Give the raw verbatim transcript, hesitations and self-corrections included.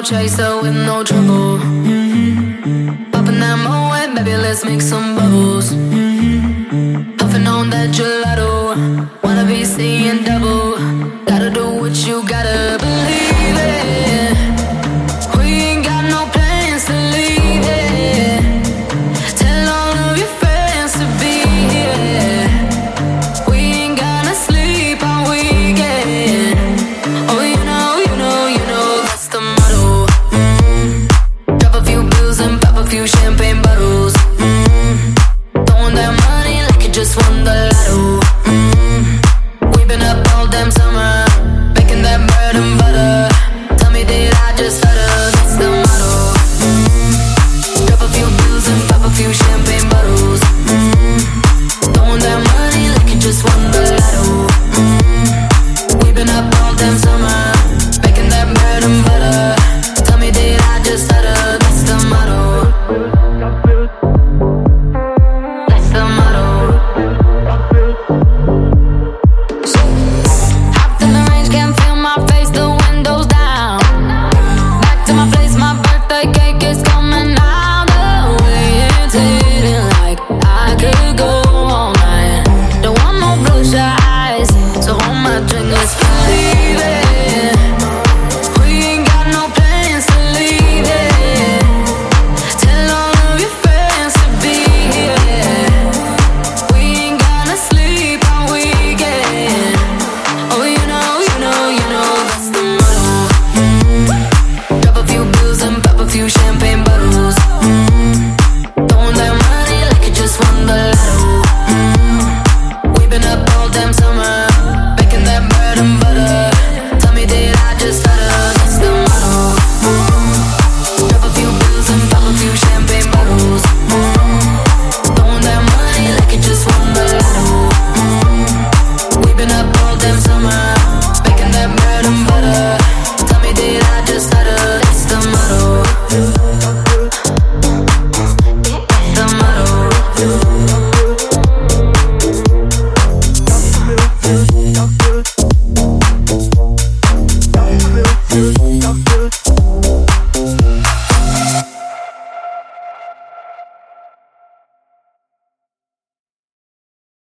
chaser with no trouble. Mm-hmm. Popping that Moet, baby, let's make some bubbles. Mm-hmm. Puffing on that gelato, wanna be seeing double. Gotta do what you gotta believe it. We ain't got no plans to leave it. Tell all of your friends to be here. We ain't gonna sleep all weekend. Oh, you know, you know, you know that's the motto. Mm-hmm. Drop a few bills and pop a few champagne bottles. Mm-hmm. Throwing that money like you just won the lotto. Mm-hmm. We've been up all damn summer, making that bread and butter.